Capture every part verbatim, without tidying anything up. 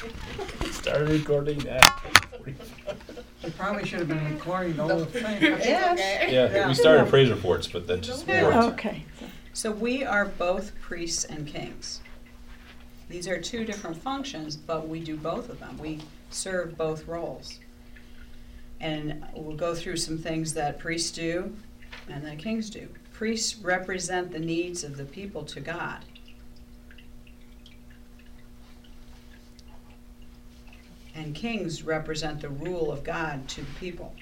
Started recording that. You probably should have been recording the whole thing. Yes. Yeah, we started praise reports, but that just Yeah. worked. Okay. So we are both priests and kings. These are two different functions, but we do both of them. We serve both roles. And we'll go through some things that priests do and that kings do. Priests represent the needs of the people to God. And kings represent the rule of God to the people.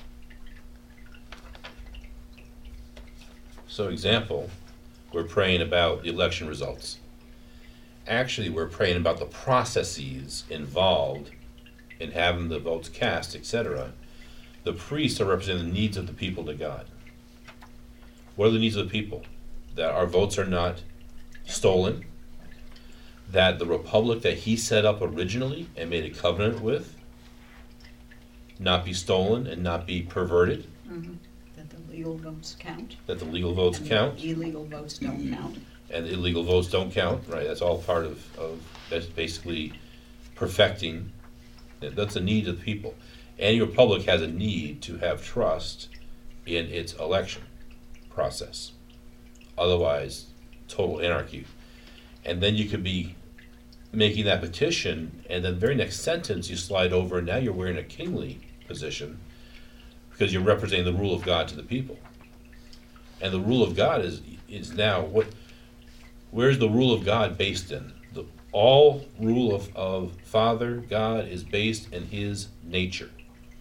So example, we're praying about the election results. Actually, we're praying about the processes involved in having the votes cast, et cetera. The priests are representing the needs of the people to God. What are the needs of the people? That our votes are not stolen, that the republic that he set up originally and made a covenant with not be stolen and not be perverted, Mm-hmm. That the legal votes count. that the legal votes and count, the illegal votes don't count. and illegal votes don't count, right? That's all part of, of that's basically perfecting. That's a need of the people. Any republic has a need to have trust in its election process. Otherwise, total anarchy. And then you could be making that petition, and then the very next sentence you slide over, and now you're wearing a kingly position because you're representing the rule of God to the people. And the rule of God is is now what? Where's the rule of God based in? The all rule of, of Father God is based in His nature.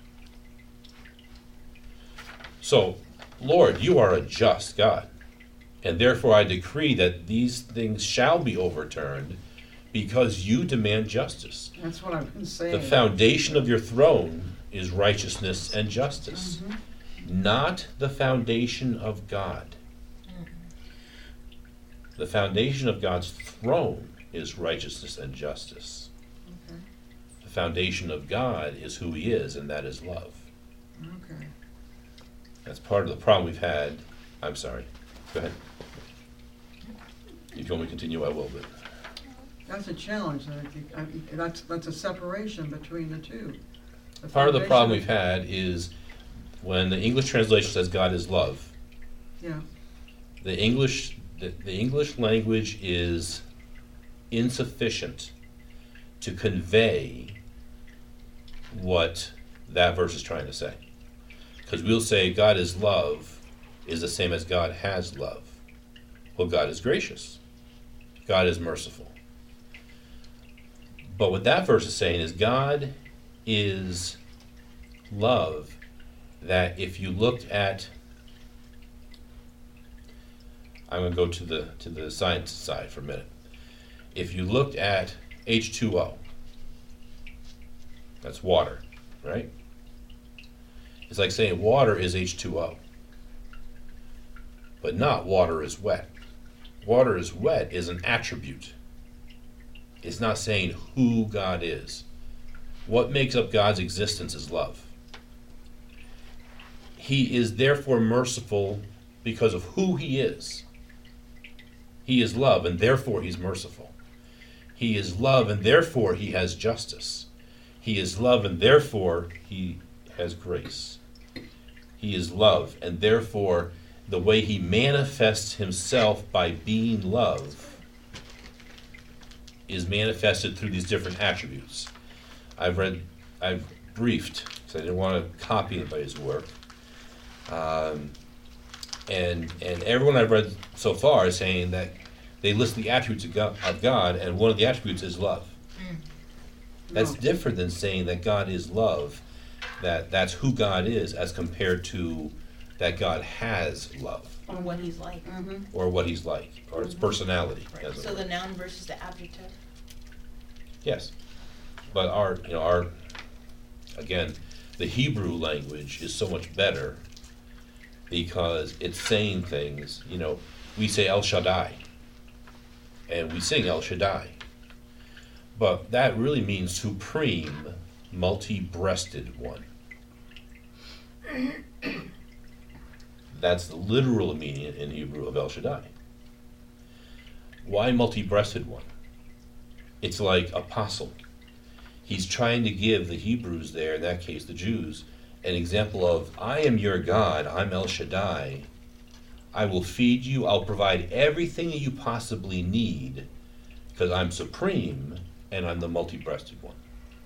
So, Lord, you are a just God, and therefore I decree that these things shall be overturned because you demand justice. That's what I've been saying. The foundation of your throne is righteousness and justice, Mm-hmm. not the foundation of God. The foundation of God's throne is righteousness and justice. Okay. The foundation of God is who He is, and that is love. Okay. That's part of the problem we've had. I'm sorry. Go ahead. If you want me to continue, I will, but That's a challenge. I think, I, that's, that's a separation between the two. The part of the problem we've foundation- had is when the English translation says God is love, Yeah, the English the, the English language is insufficient to convey what that verse is trying to say. Because we'll say God is love is the same as God has love. Well, God is gracious. God is merciful. But what that verse is saying is God is love, that if you looked at, I'm going to go to the to the science side for a minute. If you looked at H two O, that's water, right? It's like saying water is H two O, but not water is wet. Water is wet is an attribute. It's not saying who God is. What makes up God's existence is love. He is therefore merciful because of who He is. He is love, and therefore He's merciful. He is love, and therefore He has justice. He is love, and therefore He has grace. He is love, and therefore the way He manifests Himself by being love is manifested through these different attributes. I've read, I've briefed, because I didn't want to copy anybody's work. Um, and and everyone I've read so far is saying that they list the attributes of God, of God, and one of the attributes is love. That's No. different than saying that God is love, that that's who God is, as compared to that God has love, Or what he's like. Mm-hmm. or what He's like, or His personality. Right. as it So were. the noun versus the adjective. Yes, but our, you know, our, again, the Hebrew language is so much better because it's saying things, you know, we say El Shaddai, and we sing El Shaddai, but that really means supreme, multi-breasted one. That's the literal meaning in Hebrew of El Shaddai. Why multi-breasted one? It's like apostle. He's trying to give the Hebrews there, in that case the Jews, an example of, I am your God, I'm El Shaddai. I will feed you, I'll provide everything that you possibly need, because I'm supreme and I'm the multi-breasted one.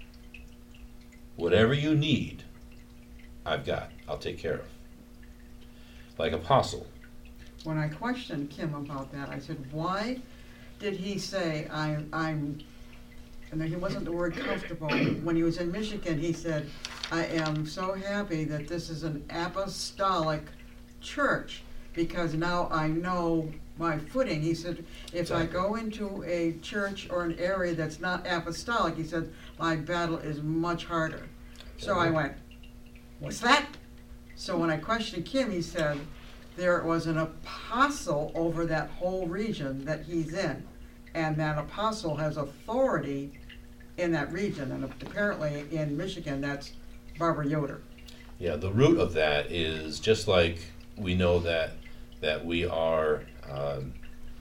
Whatever you need, I've got, I'll take care of. Like apostle. When I questioned Kim about that, I said, why did he say, I, I'm, and then he wasn't the word comfortable. When he was in Michigan, he said, I am so happy that this is an apostolic church, because now I know my footing. He said, if I go into a church or an area that's not apostolic, he said, my battle is much harder. So I went, what's that? So when I questioned Kim, he said, there was an apostle over that whole region that he's in, and that apostle has authority in that region, and apparently in Michigan, that's Barbara Yoder. Yeah, the root of that is just like we know that that we are um,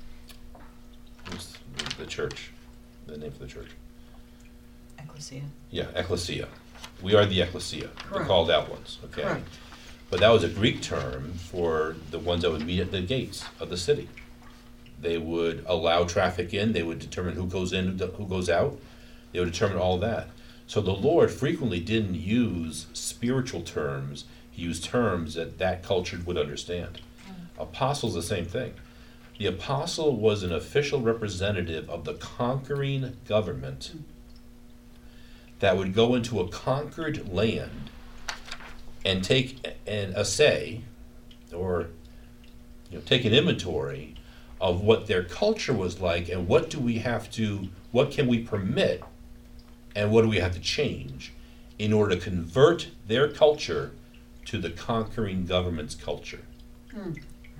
what's the church, the name for the church. Ecclesia. Yeah, ecclesia. We are the ecclesia, the Correct. called out ones. Okay. Correct. But that was a Greek term for the ones that would meet at the gates of the city. They would allow traffic in, they would determine who goes in, who goes out, they would determine all that. So the Lord frequently didn't use spiritual terms, he used terms that that culture would understand. Apostle's the same thing. The apostle was an official representative of the conquering government that would go into a conquered land and take an assay, or you know, take an inventory of what their culture was like, and what do we have to, what can we permit, and what do we have to change in order to convert their culture to the conquering government's culture. Hmm.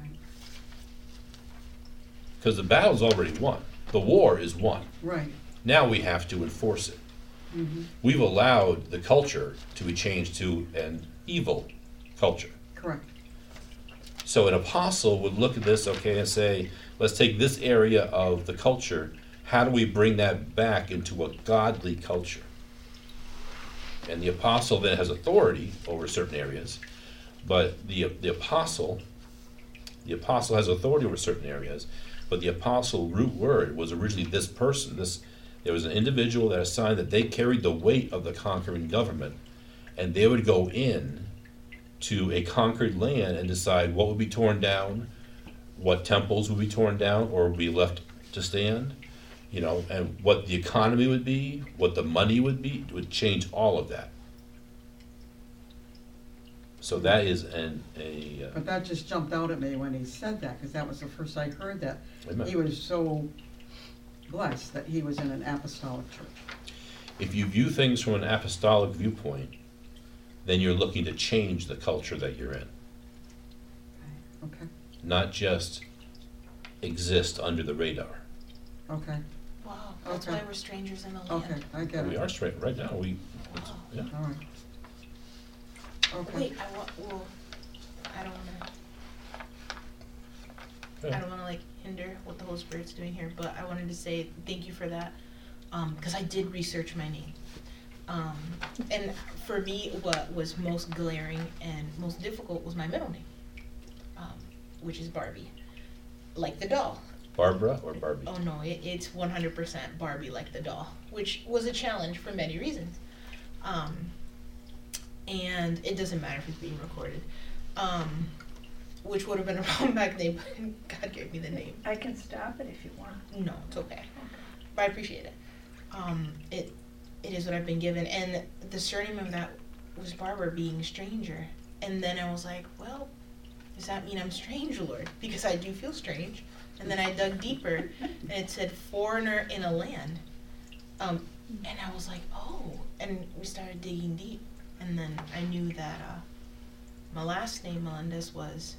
Because the battle's already won. The war is won. Right. Now we have to enforce it. Mm-hmm. We've allowed the culture to be changed to an evil culture. Correct. So an apostle would look at this, okay, and say, let's take this area of the culture, how do we bring that back into a godly culture? And the apostle then has authority over certain areas, but the the apostle, the apostle has authority over certain areas, but the apostle root word was originally this person. This there was an individual that assigned that they carried the weight of the conquering government, and they would go in to a conquered land and decide what would be torn down, what temples would be torn down or would be left to stand, you know, and what the economy would be, what the money would be, it would change all of that. So that is an, a, uh, But that just jumped out at me when he said that, because that was the first I heard that. Amen. He was so blessed that he was in an apostolic church. If you view things from an apostolic viewpoint, then you're looking to change the culture that you're in, Okay, not just exist under the radar. okay, Wow, that's Okay. why we're strangers in the land. okay, I get We it. are straight, right now, we, Wow. yeah. All right. Okay. Wait, I want, well, I don't wanna, Okay. I don't wanna like hinder what the Holy Spirit's doing here, but I wanted to say thank you for that, um, cause I did research my name. Um, and for me, what was most glaring and most difficult was my middle name, um, which is Barbie, like the doll. Barbara or Barbie? Oh no, it, it's one hundred percent Barbie like the doll, which was a challenge for many reasons. Um, and it doesn't matter if it's being recorded, um, which would have been a problem back then, but God gave me the name. I can stop it if you want. No, it's okay, but I appreciate it. Um, it, it is what I've been given, and the surname of that was Barbara, being stranger. And then I was like, well, does that mean I'm strange, Lord? Because I do feel strange. And then I dug deeper, and it said foreigner in a land. Um, and I was like, oh, and we started digging deep. And then I knew that uh, my last name, Melendez, was,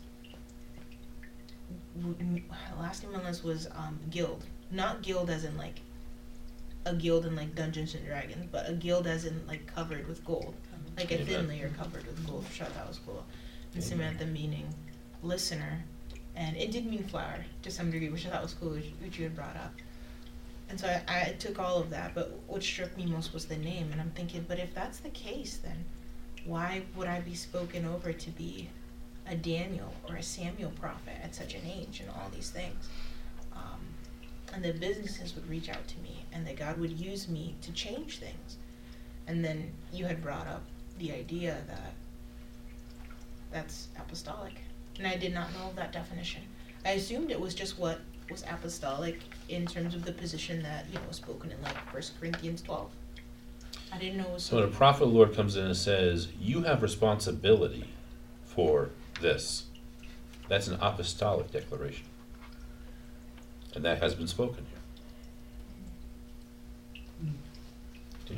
w- m- last name Melendez was um, Guild. Not Guild as in like, a guild in like Dungeons and Dragons, but a guild as in like covered with gold. Like a thin Amen. layer covered with gold. I thought that was cool. And Amen. Samantha meaning listener. And it did mean flower to some degree, which I thought was cool, which, which you had brought up. And so I, I took all of that, but what struck me most was the name. And I'm thinking, but if that's the case, then why would I be spoken over to be a Daniel or a Samuel prophet at such an age and all these things? Um, and the businesses would reach out to me, and that God would use me to change things. And then you had brought up the idea that that's apostolic. And I did not know that definition. I assumed it was just what was apostolic in terms of the position that, you know, was spoken in like First Corinthians twelve. I didn't know it was So when a prophet of the Lord comes in and says, you have responsibility for this, that's an apostolic declaration. And that has been spoken here. Okay.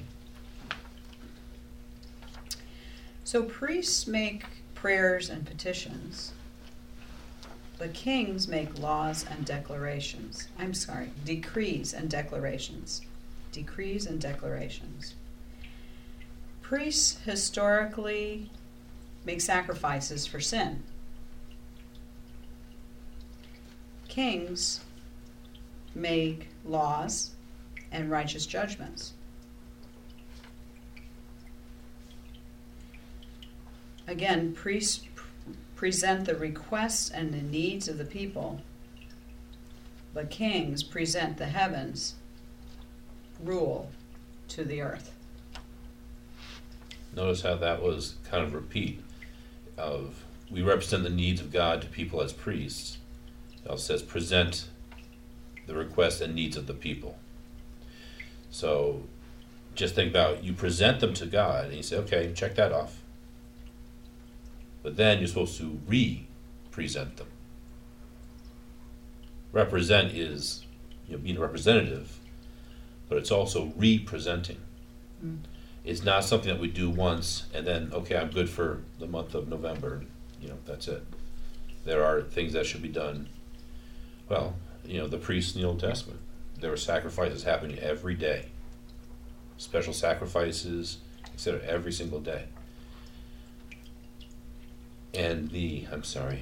So priests make prayers and petitions, but kings make laws and declarations. I'm sorry, decrees and declarations. Decrees and declarations. Priests historically make sacrifices for sin. Kings make laws and righteous judgments. Again, priests pr- present the requests and the needs of the people, but kings present the heavens, rule to the earth. Notice how that was kind of a repeat of, we represent the needs of God to people as priests. It also says present the requests and needs of the people. So just think about, you present them to God and you say, okay, check that off. But then you're supposed to re-present them. Represent is, you know, being a representative, but it's also re-presenting. Mm. It's not something that we do once and then, okay, I'm good for the month of November, you know, that's it. There are things that should be done. Well, you know, the priests in the Old Testament, there were sacrifices happening every day. Special sacrifices, et cetera, every single day. And the, I'm sorry,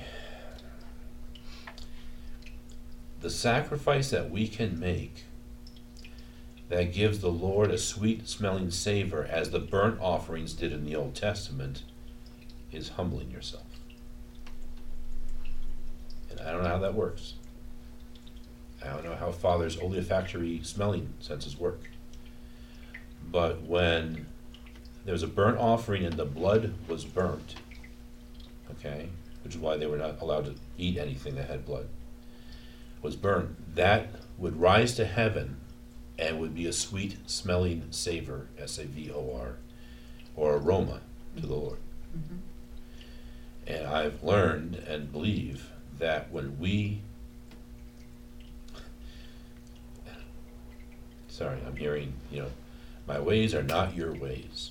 the sacrifice that we can make that gives the Lord a sweet smelling savor, as the burnt offerings did in the Old Testament, is humbling yourself. And I don't know how that works. I don't know how Father's olfactory smelling senses work. But when there was a burnt offering and the blood was burnt, okay, which is why they were not allowed to eat anything that had blood, was burnt, that would rise to heaven and would be a sweet smelling savor, S A V O R, or aroma to the Lord. Mhm. And I've learned and believe that when we, sorry, I'm hearing, you know, my ways are not your ways.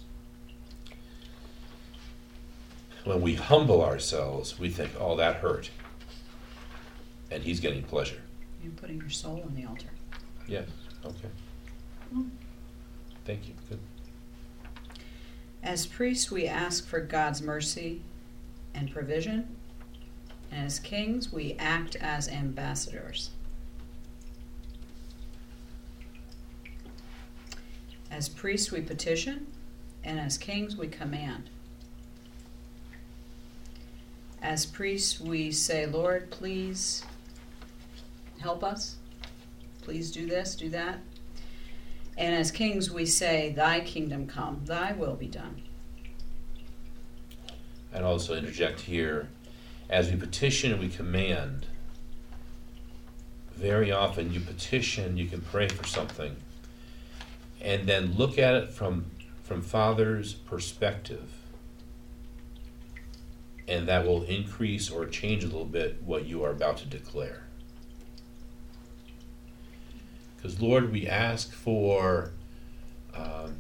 When we humble ourselves, we think, oh, that hurt. And he's getting pleasure. You're putting your soul on the altar. Yes, okay. Mm. Thank you, good. As priests, we ask for God's mercy and provision. And as kings, we act as ambassadors. As priests, we petition, and as kings, we command. As priests, we say, Lord, please help us. Please do this, do that. And as kings, we say, thy kingdom come, thy will be done. I'd also interject here, as we petition and we command, very often you petition, you can pray for something, and then look at it from, from Father's perspective. And that will increase or change a little bit what you are about to declare. Because, Lord, we ask for um,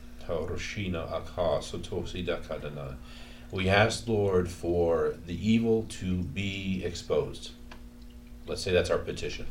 we ask, Lord, for the evil to be exposed. Let's say that's our petition.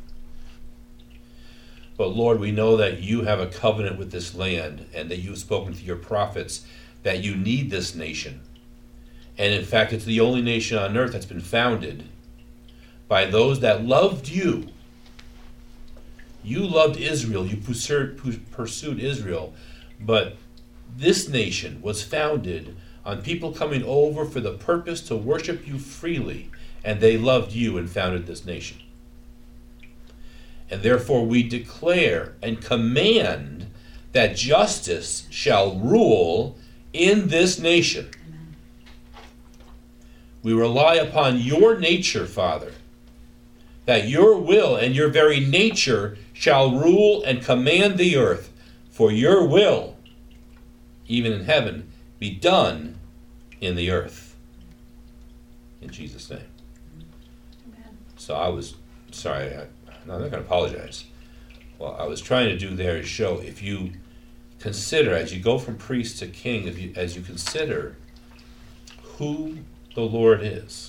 But, Lord, we know that you have a covenant with this land and that you've spoken to your prophets that you need this nation. And in fact, it's the only nation on earth that's been founded by those that loved you, You loved Israel, you pursued, pursued Israel, but this nation was founded on people coming over for the purpose to worship you freely, and they loved you and founded this nation. And therefore we declare and command that justice shall rule in this nation. Amen. We rely upon your nature, Father, that your will and your very nature shall rule and command the earth, for your will, even in heaven, be done in the earth. In Jesus' name. Amen. So I was, sorry, I, no, I'm not going to apologize. Well, I was trying to do there is show, if you consider, as you go from priest to king, if you, as you consider who the Lord is,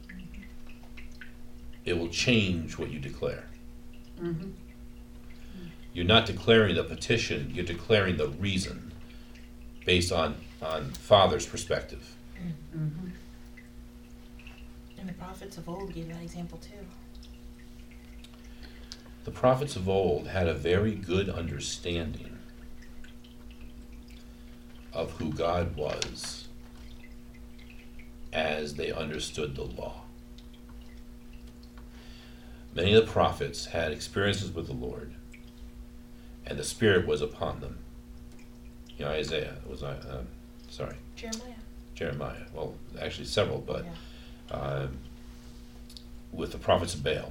it will change what you declare. Mm-hmm. You're not declaring the petition, you're declaring the reason based on, on Father's perspective. Mm-hmm. And the prophets of old gave that example too. The prophets of old had a very good understanding of who God was as they understood the law. Many of the prophets had experiences with the Lord, and the Spirit was upon them. You know, Isaiah was, uh, um, sorry, Jeremiah. Jeremiah. Well, actually several, but Yeah. uh, with the prophets of Baal.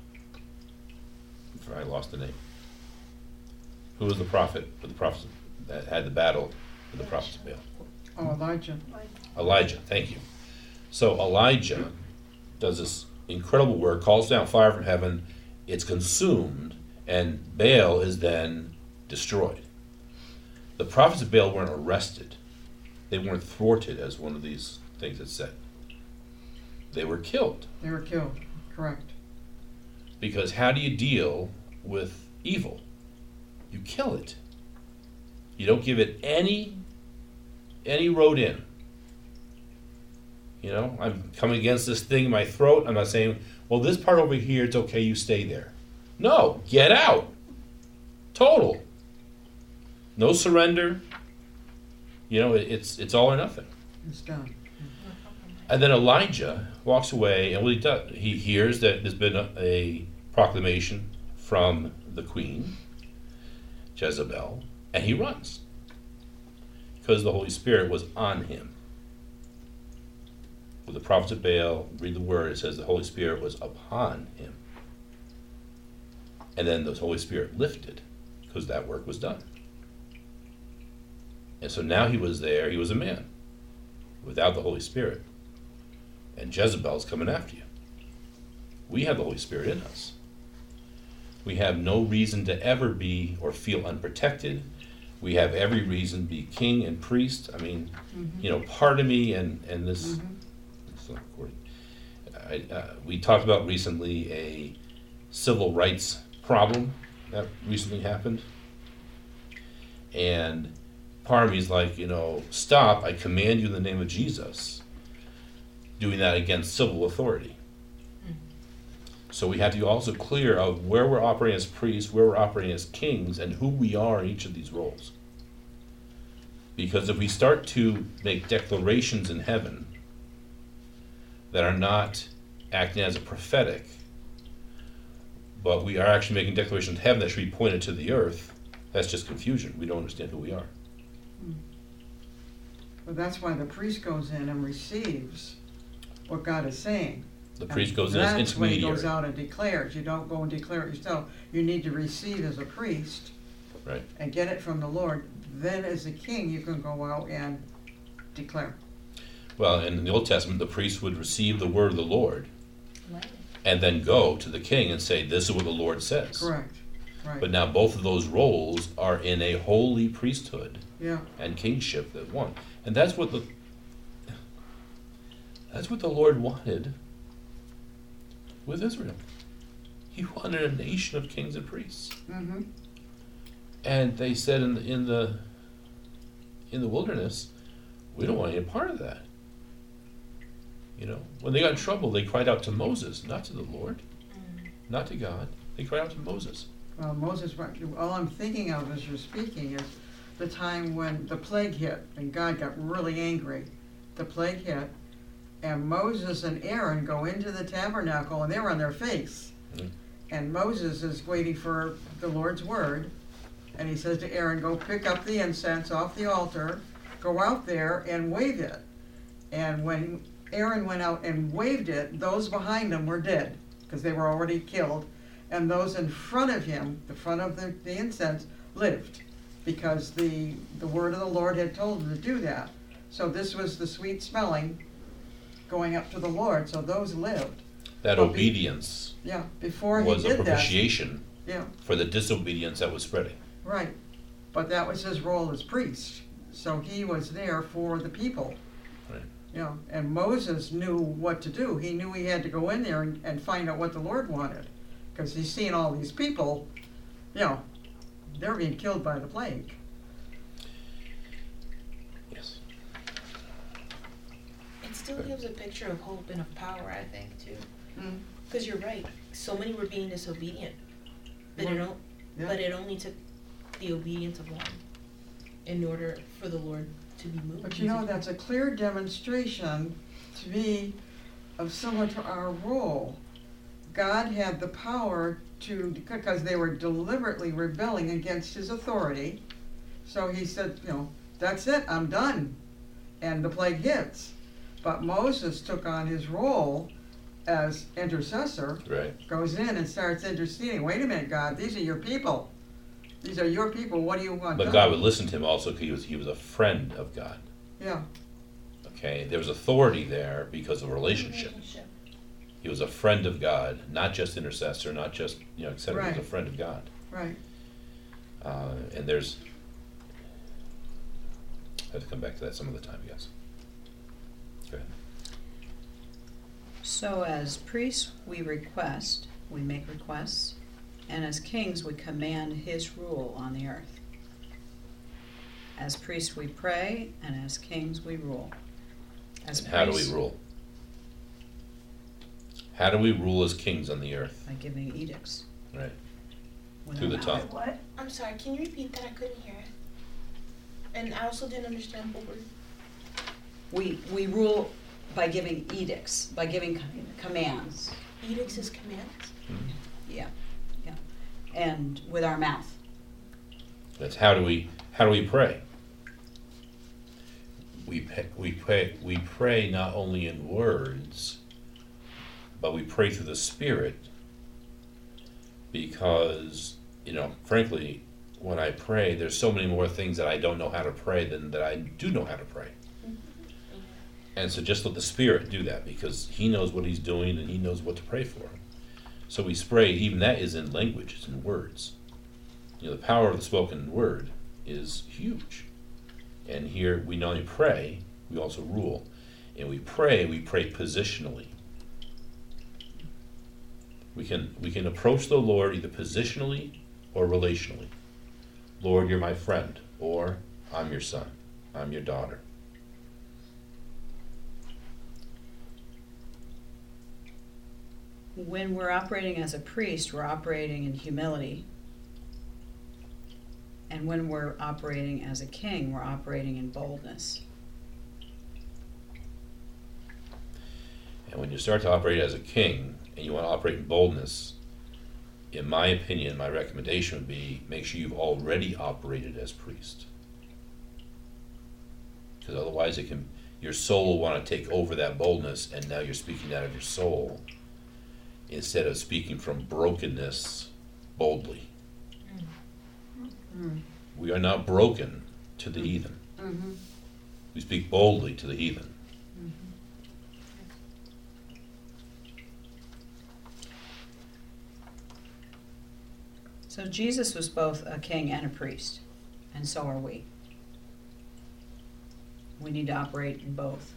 I lost the name. Who was the prophet with the prophets that had the battle with the prophets of Baal? Oh, Elijah. Elijah, thank you. So Elijah does this incredible work, calls down fire from heaven, it's consumed, and Baal is then destroyed. The prophets of Baal weren't arrested. They weren't thwarted, as one of these things had said. They were killed. They were killed, correct. Because how do you deal with evil? You kill it. You don't give it any any road in. You know, I'm coming against this thing in my throat. I'm not saying, well, this part over here, it's okay, you stay there. No, get out. Total. No surrender. You know, it, it's it's all or nothing. It's done. And then Elijah walks away, and what he does, he hears that there's been a, a proclamation from the queen, Jezebel, and he runs because the Holy Spirit was on him. With the prophets of Baal, read the word, it says the Holy Spirit was upon him. And then the Holy Spirit lifted because that work was done. And so now he was there, he was a man without the Holy Spirit. And Jezebel's coming after you. We have the Holy Spirit in us. We have no reason to ever be or feel unprotected. We have every reason to be king and priest. I mean, Mm-hmm. you know, part of me and, and this, Mm-hmm. it's not recording. I, uh, we talked about recently a civil rights problem that recently happened. And part of me is like, you know, stop, I command you in the name of Jesus. Doing that against civil authority. So we have to be also clear of where we're operating as priests, where we're operating as kings, and who we are in each of these roles. Because if we start to make declarations in heaven that are not acting as a prophetic, but we are actually making declarations in heaven that should be pointed to the earth, that's just confusion. We don't understand who we are. But that's why the priest goes in and receives what God is saying. The priest goes in as That's when he intermediary. goes out and declares. You don't go and declare it yourself. You need to receive as a priest Right. and get it from the Lord. Then as a king, you can go out and declare. Well, in the Old Testament, the priest would receive the word of the Lord Right. and then go to the king and say, this is what the Lord says. Correct, right. But now both of those roles are in a holy priesthood Yeah, and kingship that one. And that's what the that's what the Lord wanted with Israel. He wanted a nation of kings and priests. mm-hmm, And they said in the in the in the wilderness, we don't want any part of that. You know, when they got in trouble, they cried out to Moses, not to the Lord, Mm. not to God. They cried out to Moses. Well, Moses, all I'm thinking of as you're speaking is the time when the plague hit and God got really angry. The plague hit, and Moses and Aaron go into the tabernacle and they're on their face. Mhm. And Moses is waiting for the Lord's word, and he says to Aaron, go pick up the incense off the altar, go out there and wave it. And when Aaron went out and waved it, those behind him were dead, because they were already killed. And those in front of him, the front of the, the incense, lived, because the, the word of the Lord had told them to do that. So this was the sweet smelling going up to the Lord, so those lived. That But be- obedience Yeah, before he was a did that. propitiation Yeah, for the disobedience that was spreading. right. But that was his role as priest, so he was there for the people. Right. You know, and Moses knew what to do. He knew he had to go in there and, and find out what the Lord wanted, because he's seen all these people, you know, they're being killed by the plague. Yes. It still gives a picture of hope and of power, I think, too. Mm. Because you're right. So many were being disobedient, but it, Well, o- yeah. but it only took the obedience of one in order for the Lord to be moved. But you know, that's a clear demonstration to me of similar to our role. God had the power to, because they were deliberately rebelling against his authority. So he said, you know, that's it, I'm done. And the plague hits. But Moses took on his role as intercessor, Right. goes in and starts interceding. Wait a minute, God, these are your people. These are your people, what do you want But done? God would listen to him also because he was, he was a friend of God. Yeah, Okay? There was authority there because of relationship. He was a friend of God, not just intercessor, not just, you know, et cetera. He was Right. a friend of God. right. Uh, and there's, I have to come back to that some other time, yes. Go ahead. So as priests, we request, we make requests, and as kings, we command his rule on the earth. As priests, we pray, and as kings, we rule. As And how do we priests, rule? How do we rule as kings on the earth? by giving edicts. Right. with Through our the mouth. tongue. What? I'm sorry, can you repeat that? I couldn't hear it. And I also didn't understand what word. We, we rule by giving edicts, by giving co- commands. Edicts is commands? Mhm. Yeah, yeah. And with our mouth. That's how do we how do we pray? We pay, we pray we pray not only in words, but we pray through the Spirit. Because, you know, frankly, when I pray, there's so many more things that I don't know how to pray than that I do know how to pray. And so just let the Spirit do that, because He knows what He's doing and He knows what to pray for. So we pray, even that is in language, it's in words. You know, the power of the spoken word is huge. And here we not only pray, we also rule. And we pray, we pray positionally. We can we can approach the Lord either positionally or relationally. Lord, you're my friend, or I'm your son, I'm your daughter. When we're operating as a priest, we're operating in humility. And when we're operating as a king, we're operating in boldness. And when you start to operate as a king, and you want to operate in boldness, in my opinion, my recommendation would be make sure you've already operated as priest. Because otherwise it can, your soul will want to take over that boldness, and now you're speaking out of your soul instead of speaking from brokenness boldly. Mm. We are not broken to the heathen. Mm-hmm. We speak boldly to the heathen. So Jesus was both a king and a priest, and so are we. We need to operate in both.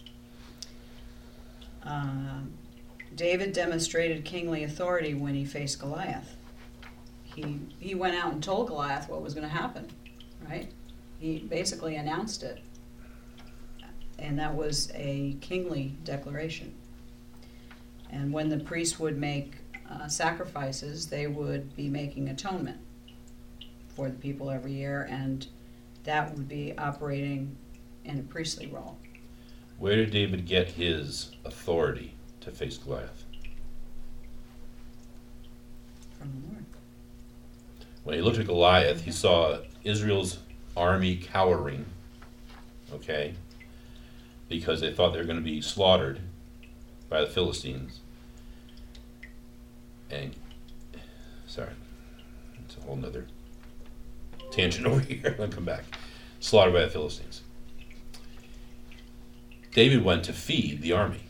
Um, David demonstrated kingly authority when he faced Goliath. He, he went out and told Goliath what was going to happen, right? He basically announced it. And that was a kingly declaration. And when the priest would make uh, sacrifices, they would be making atonement for the people every year, and that would be operating in a priestly role. Where did David get his authority to face Goliath? From the Lord. When he looked at Goliath, he saw Israel's army cowering, okay, because they thought they were going to be slaughtered by the Philistines. And, sorry, it's a whole nother tangent over here. I'll come back. Slaughtered by the Philistines. David went to feed the army.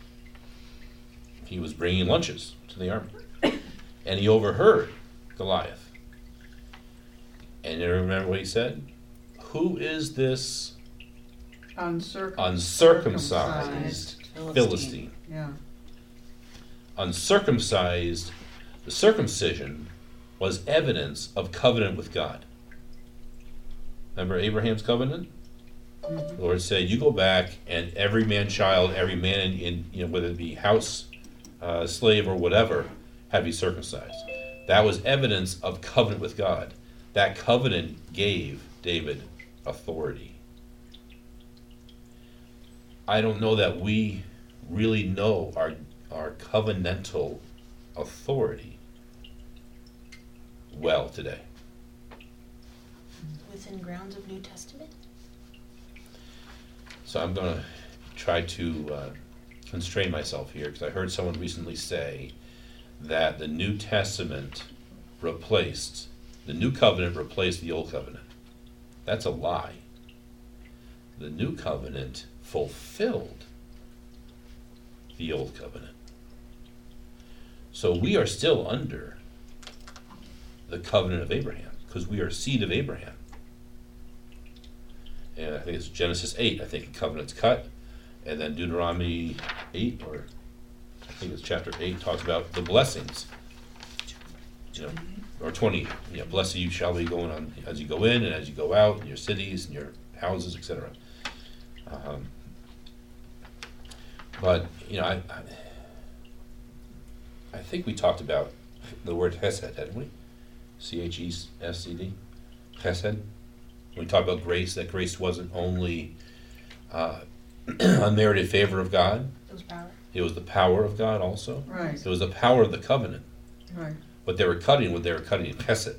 He was bringing lunches to the army. And he overheard Goliath. And you remember what he said? Who is this Uncircum- uncircumcised Philistine. Philistine? Yeah, Uncircumcised, the circumcision was evidence of covenant with God. Remember Abraham's covenant? Mhm. The Lord said, you go back and every man child, every man in, in you know, whether it be house, uh, slave or whatever, have be circumcised. That was evidence of covenant with God. That covenant gave David authority. I don't know that we really know our our covenantal authority well today. Within grounds of New Testament? So I'm going to try to uh, constrain myself here, because I heard someone recently say that the New Testament replaced, the New Covenant replaced the Old Covenant. That's a lie. The New Covenant fulfilled the Old Covenant. So we are still under the covenant of Abraham, because we are seed of Abraham. And I think it's Genesis eight, I think the covenant's cut, and then Deuteronomy eight, or I think it's chapter eight, talks about the blessings. You know, or twenty, yeah, blessed you shall be going on as you go in and as you go out, in your cities and your houses, et cetera. Um, but, you know, I, I I think we talked about the word chesed, hadn't we? C H E S C D, chesed. We talked about grace, that grace wasn't only uh, unmerited favor of God, It was power. it was the power of God also. right, It was the power of the covenant. right. What they were cutting, what they were cutting in chesed.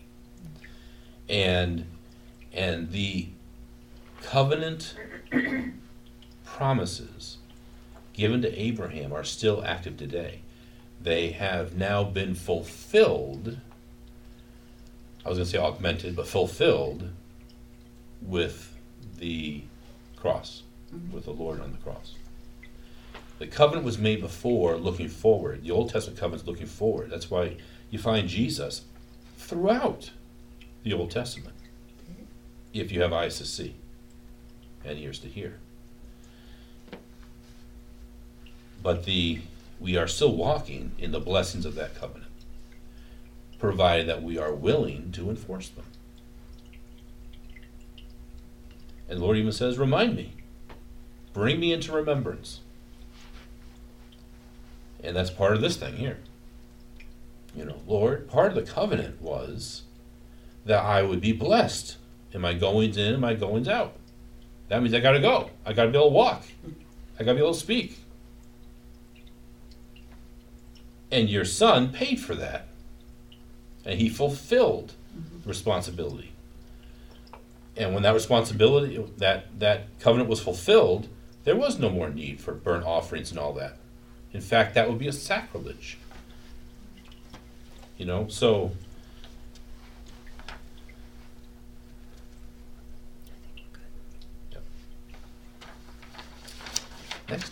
And, and the covenant promises given to Abraham are still active today. They have now been fulfilled, I was going to say augmented, but fulfilled with the cross, Mhm. with the Lord on the cross. The covenant was made before, looking forward. The Old Testament covenant's looking forward. That's why you find Jesus throughout the Old Testament, if you have eyes to see and ears to hear. But the we are still walking in the blessings of that covenant, provided that we are willing to enforce them. And the Lord even says, remind me, bring me into remembrance. And that's part of this thing here. You know, Lord, part of the covenant was that I would be blessed in my goings in and my goings out. That means I got to go. I got to be able to walk. I got to be able to speak. And your son paid for that. And he fulfilled the responsibility. And when that responsibility, that, that covenant was fulfilled, there was no more need for burnt offerings and all that. In fact, that would be a sacrilege. You know, so Yep. Next.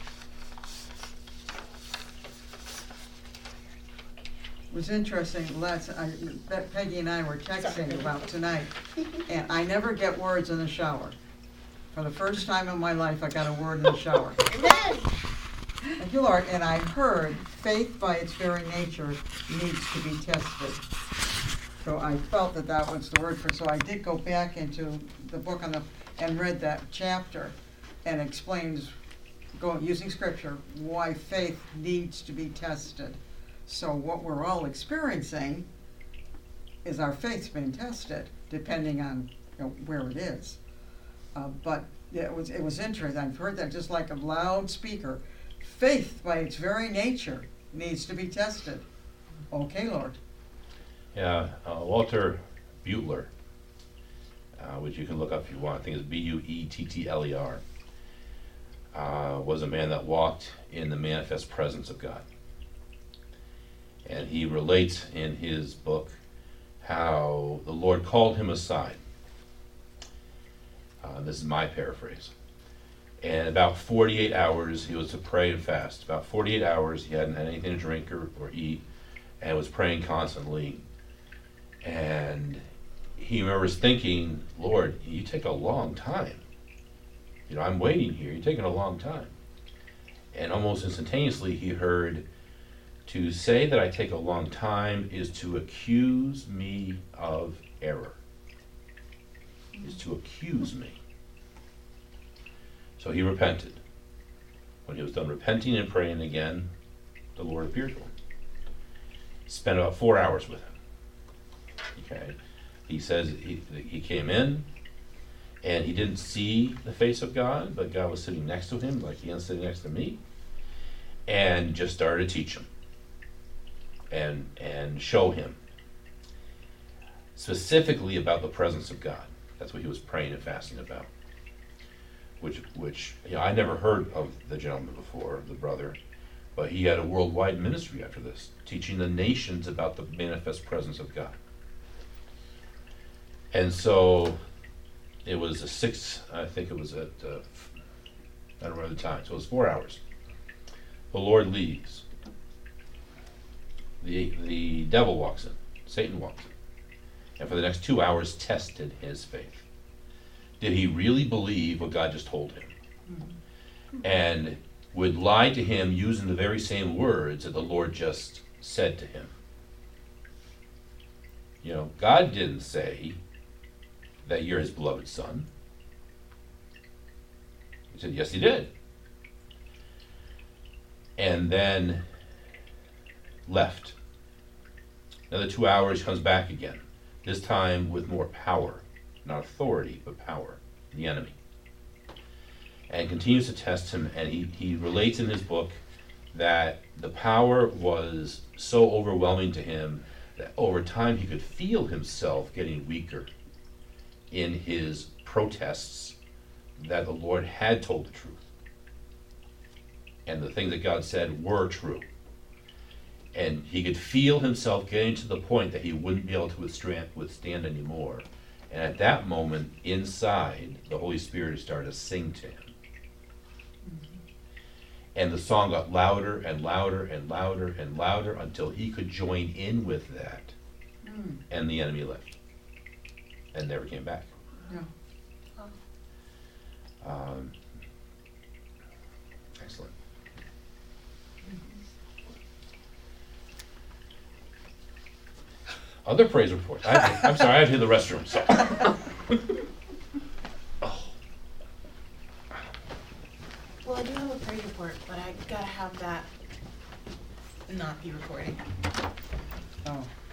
It was interesting, Les, I, Pe- Peggy and I were texting about tonight, and I never get words in the shower. For the first time in my life, I got a word in the shower. Amen. Thank you, Lord, and I heard faith by its very nature needs to be tested. So I felt that that was the word for, so I did go back into the book on the, and read that chapter, and explains, going, using scripture, why faith needs to be tested. So what we're all experiencing is our faith's being tested, depending on, you know, where it is. Uh, but yeah, it was, it was interesting. I've heard that just like a loudspeaker. Faith, by its very nature, needs to be tested. Okay, Lord. Yeah, uh, Walter Butler, uh, which you can look up if you want, I think it's B U E T T L E R, uh, was a man that walked in the manifest presence of God. And he relates in his book how the Lord called him aside. Uh, this is my paraphrase. And about forty-eight hours he was to pray and fast. About forty-eight hours he hadn't had anything to drink or, or eat, and was praying constantly. And he remembers thinking, Lord, you take a long time. You know, I'm waiting here. You're taking a long time. And almost instantaneously he heard, to say that I take a long time is to accuse me of error. Is to accuse me. So he repented. When he was done repenting and praying again, the Lord appeared to him. Spent about four hours with him. Okay. He says he, he came in and he didn't see the face of God, but God was sitting next to him, like he is sitting next to me, and just started to teach him and and show him specifically about the presence of God. That's what he was praying and fasting about. Which, which you know, I never heard of the gentleman before, the brother, but he had a worldwide ministry after this, teaching the nations about the manifest presence of God. And so it was a six, I think it was at, uh, I don't remember the time, so it was four hours. The Lord leaves. The, the devil walks in, Satan walks in, and for the next two hours tested his faith. Did he really believe what God just told him? Mm-hmm. And would lie to him using the very same words that the Lord just said to him. You know, God didn't say that you're his beloved son. He said, yes, he did. And then left. Another two hours, comes back again. This time with more power. Not authority, but power. The enemy. And continues to test him, and he, he relates in his book that the power was so overwhelming to him that over time he could feel himself getting weaker in his protests that the Lord had told the truth. And the things that God said were true. And he could feel himself getting to the point that he wouldn't be able to withstand, withstand anymore. And at that moment, inside, the Holy Spirit started to sing to him. Mm-hmm. And the song got louder and louder and louder and louder until he could join in with that. Mm. And the enemy left. And never came back. Yeah. Um, excellent. Other praise reports. I, I'm sorry, I had to hit the restroom. So. Oh. Well, I do have a praise report, but I gotta have that not be recording. Oh.